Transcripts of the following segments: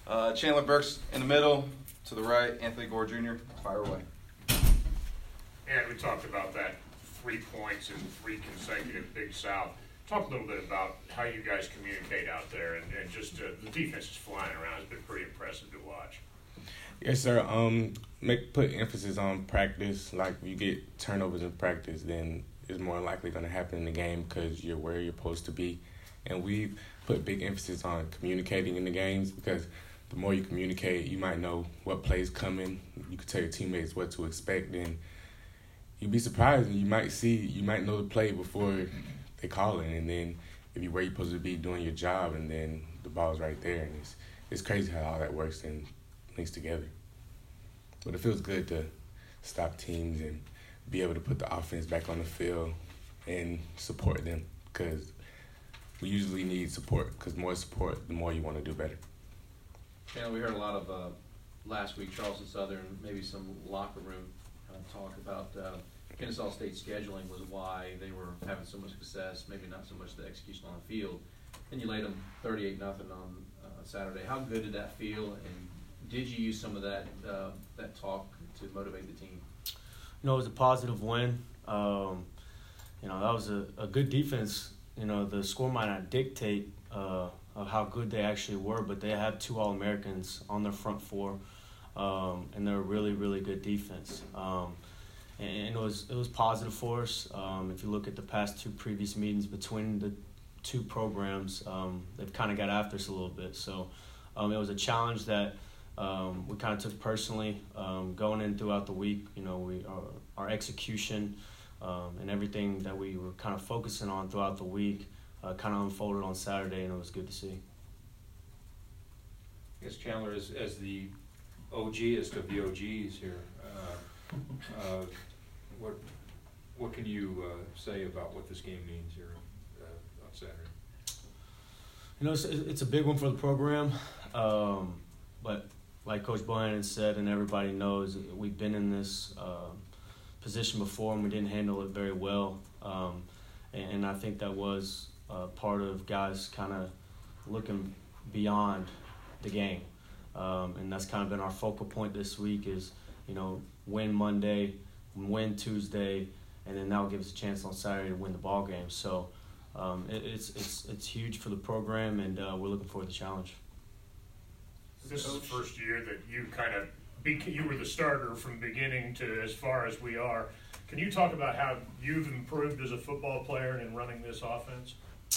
Chandler Burks in the middle. To the right, Anthony Gore Jr. Fire away. And we talked about that 3 points in 3 consecutive Big South. Talk a little bit about how you guys communicate out there and just the defense is flying around. It's been pretty impressive to watch. Yes, sir. Put emphasis on practice. Like, if you get turnovers in practice, then it's more likely going to happen in the game because you're where you're supposed to be. And we've put big emphasis on communicating in the games because the more you communicate, you might know what play's coming. You can tell your teammates what to expect, and you'd be surprised. And you might know the play before they call it, and then if you're where you're supposed to be doing your job, and then the ball's right there, and it's crazy how all that works and links together. But it feels good to stop teams and be able to put the offense back on the field and support them because we usually need support because more support, the more you want to do better. Yeah, we heard a lot of last week Charleston Southern, maybe some locker room talk about Kennesaw State scheduling was why they were having so much success, maybe not so much the execution on the field. And you laid them 38-0 on Saturday. How good did that feel, and did you use some of that talk to motivate the team? It was a positive win. That was a good defense. The score might not dictate of how good they actually were, but they have 2 All-Americans on their front 4, and they're a really, really good defense. And it was positive for us. If you look at the past 2 previous meetings between the 2 programs, they've kind of got after us a little bit. So it was a challenge that we kind of took personally going in throughout the week. Our execution and everything that we were kind of focusing on throughout the week kind of unfolded on Saturday, and it was good to see. I guess Chandler, as the OGest of the OGs here, what can you say about what this game means here on Saturday? It's a big one for the program, but like Coach Bohannon said, and everybody knows, we've been in this position before, and we didn't handle it very well. And I think that was part of guys kind of looking beyond the game. And that's kind of been our focal point this week is, win Monday, win Tuesday, and then that'll give us a chance on Saturday to win the ball game. So it's huge for the program, and we're looking forward to the challenge. This is the first year that you were the starter from beginning to as far as we are. Can you talk about how you've improved as a football player in running this offense?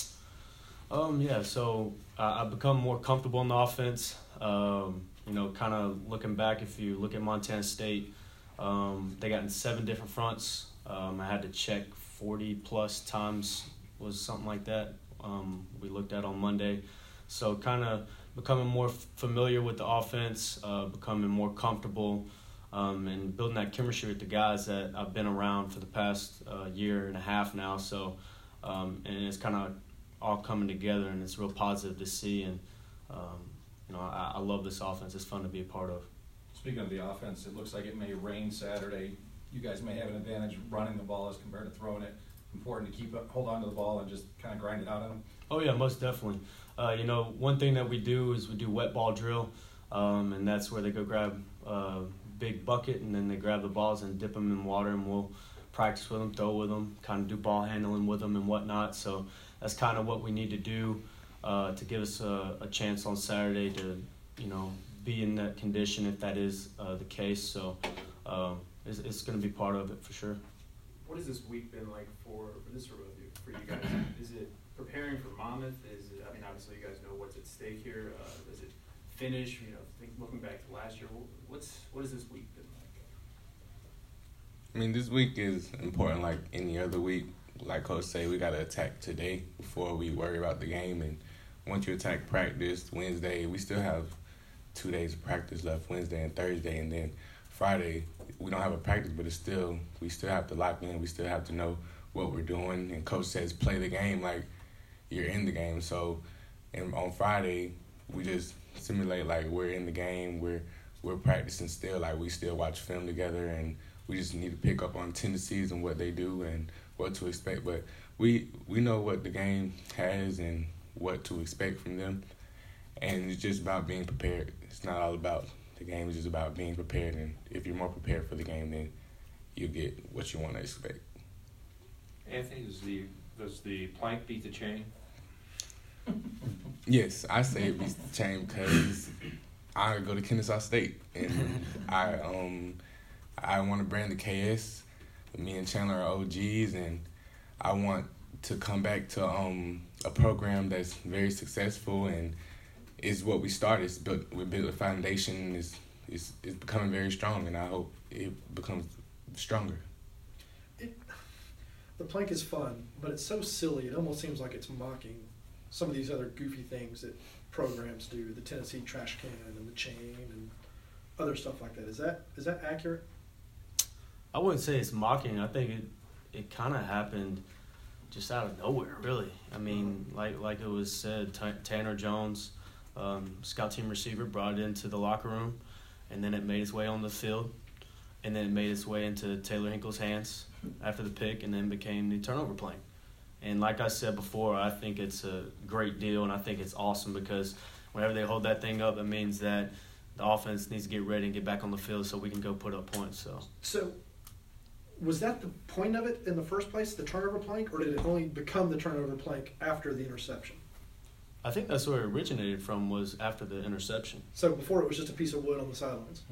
So I've become more comfortable in the offense. Kind of looking back, if you look at Montana State, they got in 7 different fronts. I had to check 40-plus times, was something like that, we looked at on Monday. So kind of becoming more familiar with the offense, becoming more comfortable, and building that chemistry with the guys that I've been around for the past year and a half now. So, and it's kind of all coming together, and it's real positive to see. And, I love this offense. It's fun to be a part of. Speaking of the offense, it looks like it may rain Saturday. You guys may have an advantage running the ball as compared to throwing it. Important to hold on to the ball and just kind of grind it out on them. Oh, yeah, most definitely. One thing that we do is we do wet ball drill, and that's where they go grab a big bucket, and then they grab the balls and dip them in water, and we'll practice with them, throw with them, kind of do ball handling with them and whatnot. So that's kind of what we need to do to give us a chance on Saturday to, be in that condition if that is the case. So it's going to be part of it for sure. What has this week been like for you guys? Is it preparing for Monmouth? Obviously you guys know what's at stake here. Does it finish? Looking back to last year, what has this week been like? This week is important like any other week. Like Coach say, we got to attack today before we worry about the game. And once you attack practice Wednesday, we still have 2 days of practice left, Wednesday and Thursday, and then Friday we don't have a practice, but we still have to lock in. We still have to know what we're doing. And Coach says play the game like you're in the game. So, and on Friday we just simulate like we're in the game. We're practicing still, like we still watch film together, and we just need to pick up on tendencies and what they do and what to expect. But we know what the game has and what to expect from them. And it's just about being prepared. It's not all about the game. It's just about being prepared. And if you're more prepared for the game, then you'll get what you want to expect. Anthony, does the plank beat the chain? Yes, I say it beats the chain because I go to Kennesaw State, and I want to brand the KS. Me and Chandler are OGs, and I want to come back to a program that's very successful and is what we started. We built a foundation, and it's becoming very strong, and I hope it becomes stronger. The plank is fun, but it's so silly. It almost seems like it's mocking some of these other goofy things that programs do, the Tennessee trash can and the chain and other stuff like that. Is that accurate? I wouldn't say it's mocking. I think it kind of happened just out of nowhere, really. I mean, like it was said, Tanner Jones, scout team receiver, brought it into the locker room, and then it made its way on the field, and then it made its way into Taylor Hinkle's hands after the pick, and then became the turnover plank. And like I said before, I think it's a great deal, and I think it's awesome because whenever they hold that thing up, it means that the offense needs to get ready and get back on the field so we can go put up points. So was that the point of it in the first place, the turnover plank, or did it only become the turnover plank after the interception? I think that's where it originated from, was after the interception. So before it was just a piece of wood on the sidelines?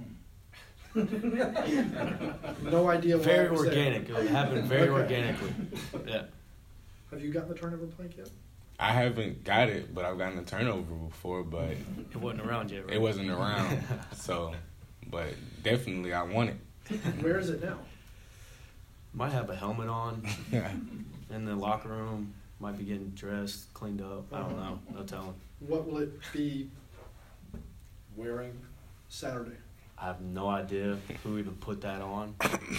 No idea why Very it was organic. there. It happened very Okay. organically. Yeah. Have you gotten the turnover plank yet? I haven't got it, but I've gotten a turnover before, but It wasn't around yet, right? it wasn't around. So, but definitely I want it. Where is it now? Might have a helmet on in the locker room. Might be getting dressed, cleaned up. I don't know. No telling. What will it be wearing Saturday? I have no idea who even put that on.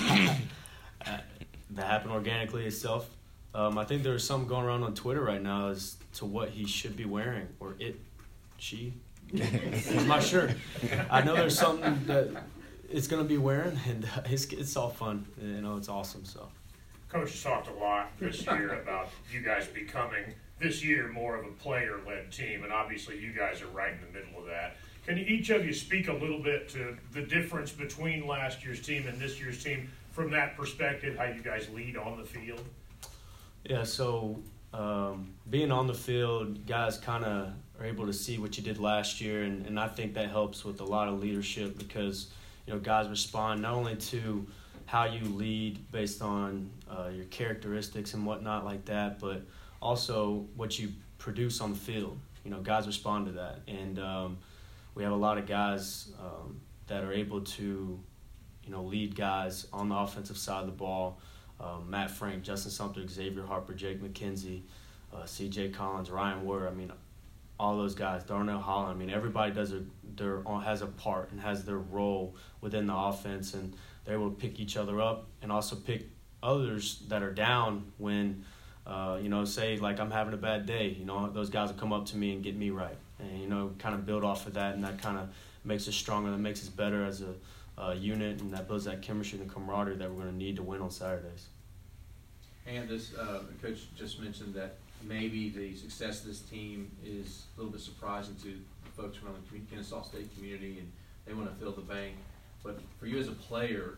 That happened organically itself. I think there's something going around on Twitter right now as to what he should be wearing, or she. I'm not sure. I know there's something that it's going to be wearing, and it's all fun. You know, it's awesome. So, Coach has talked a lot this year about you guys becoming, this year, more of a player-led team, and obviously you guys are right in the middle of that. Can each of you speak a little bit to the difference between last year's team and this year's team from that perspective, how you guys lead on the field? yeah, so being on the field, guys kind of are able to see what you did last year, and I think that helps with a lot of leadership because, you know, guys respond not only to how you lead based on your characteristics and whatnot like that, but also what you produce on the field. You know, guys respond to that, and we have a lot of guys that are able to, you know, lead guys on the offensive side of the ball. Matt Frank, Justin Sumter, Xavier Harper, Jake McKenzie, C.J. Collins, Ryan Ward. I mean, all those guys, Darnell Holland. I mean, everybody has a part and has their role within the offense, and they're able to pick each other up and also pick others that are down when, you know, say like I'm having a bad day. You know, those guys will come up to me and get me right, and you know, kind of build off of that, and that kind of makes us stronger. That makes us better as a unit, and that builds that chemistry and camaraderie that we're going to need to win on Saturdays. And this coach just mentioned that maybe the success of this team is a little bit surprising to the folks around the Kennesaw State community, and they want to fill the bank. But for you as a player,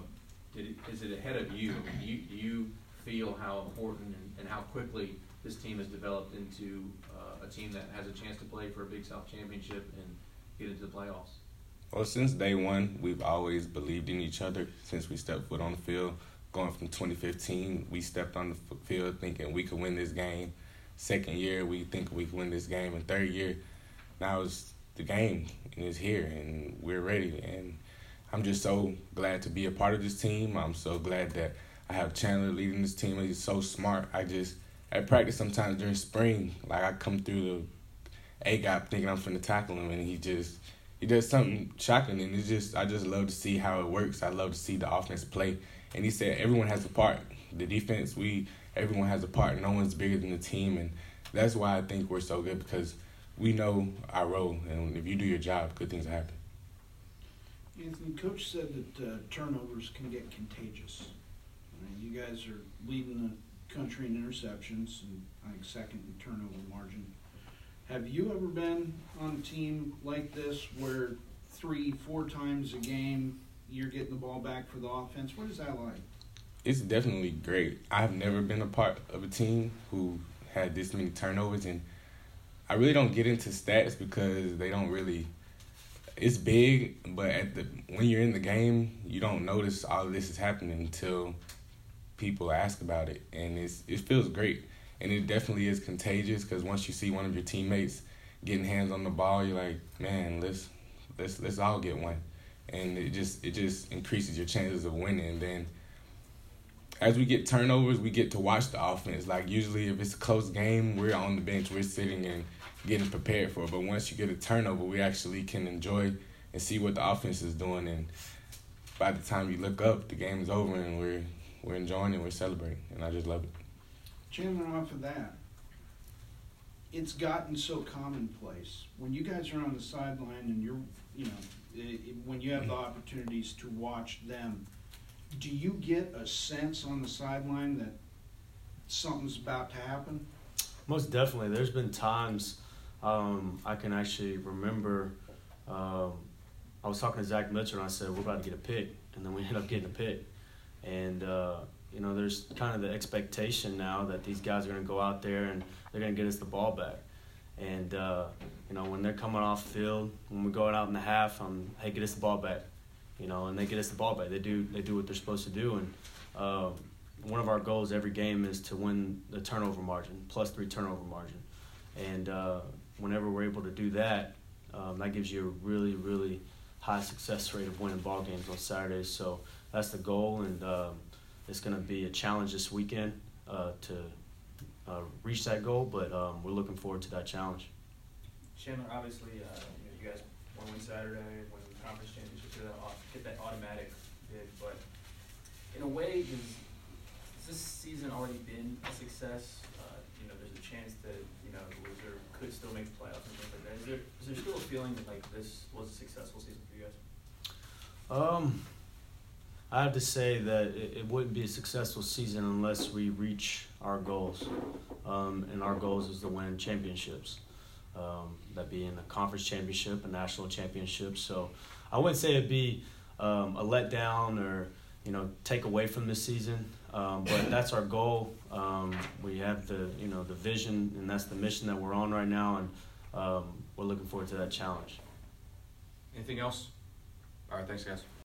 is it ahead of you? I mean, do you feel how important and how quickly this team has developed into a team that has a chance to play for a Big South championship and get into the playoffs? Well, since day one, we've always believed in each other since we stepped foot on the field. Going from 2015, we stepped on the field thinking we could win this game. Second year, we think we could win this game. And third year, now it's the game, and it's here, and we're ready. And I'm just so glad to be a part of this team. I'm so glad that I have Chandler leading this team. He's so smart. At practice sometimes during spring, like I come through the A-gap thinking I'm finna tackle him, and he does something shocking, and I just love to see how it works. I love to see the offense play. And he said everyone has a part. The defense, everyone has a part. No one's bigger than the team, and that's why I think we're so good because we know our role, and if you do your job, good things happen. Anthony, Coach said that turnovers can get contagious. I mean, you guys are leading the country in interceptions, and I think second in turnover margin. Have you ever been on a team like this where 3-4 times a game you're getting the ball back for the offense? What is that like? It's definitely great. I've never been a part of a team who had this many turnovers, and I really don't get into stats because they don't really. It's big, but when you're in the game, you don't notice all of this is happening until people ask about it, and it feels great, and it definitely is contagious because once you see one of your teammates getting hands on the ball, you're like, man, let's all get one, and it just increases your chances of winning. And then as we get turnovers, we get to watch the offense. Like usually, if it's a close game, we're on the bench, we're sitting and getting prepared for it. But once you get a turnover, we actually can enjoy and see what the offense is doing. And by the time you look up, the game is over and we're enjoying it, we're celebrating, and I just love it. Chandler, off of that, it's gotten so commonplace. When you guys are on the sideline and when you have the opportunities to watch them, do you get a sense on the sideline that something's about to happen? Most definitely. There's been times I can actually remember I was talking to Zach Mitchell and I said, we're about to get a pick. And then we ended up getting a pick. And, there's kind of the expectation now that these guys are going to go out there and they're going to get us the ball back. And, when they're coming off the field, when we're going out in the half, hey, get us the ball back. And they get us the ball back. They do what they're supposed to do. And one of our goals every game is to win the turnover margin, +3 turnover margin. And whenever we're able to do that, that gives you a really, really high success rate of winning ball games on Saturdays. So that's the goal, and it's going to be a challenge this weekend to reach that goal, but we're looking forward to that challenge. Chandler, obviously, you guys won Saturday, win the conference championship, get that automatic bid, but in a way, has this season already been a success? There's a chance that, the loser could still make the playoffs and things like that. Is there still a feeling that, this was a successful season for you guys? I have to say that it wouldn't be a successful season unless we reach our goals. And our goals is to win championships. That being a conference championship, a national championship. So I wouldn't say it'd be a letdown or, take away from this season. But that's our goal. We have the vision, and that's the mission that we're on right now. And we're looking forward to that challenge. Anything else? All right, thanks, guys.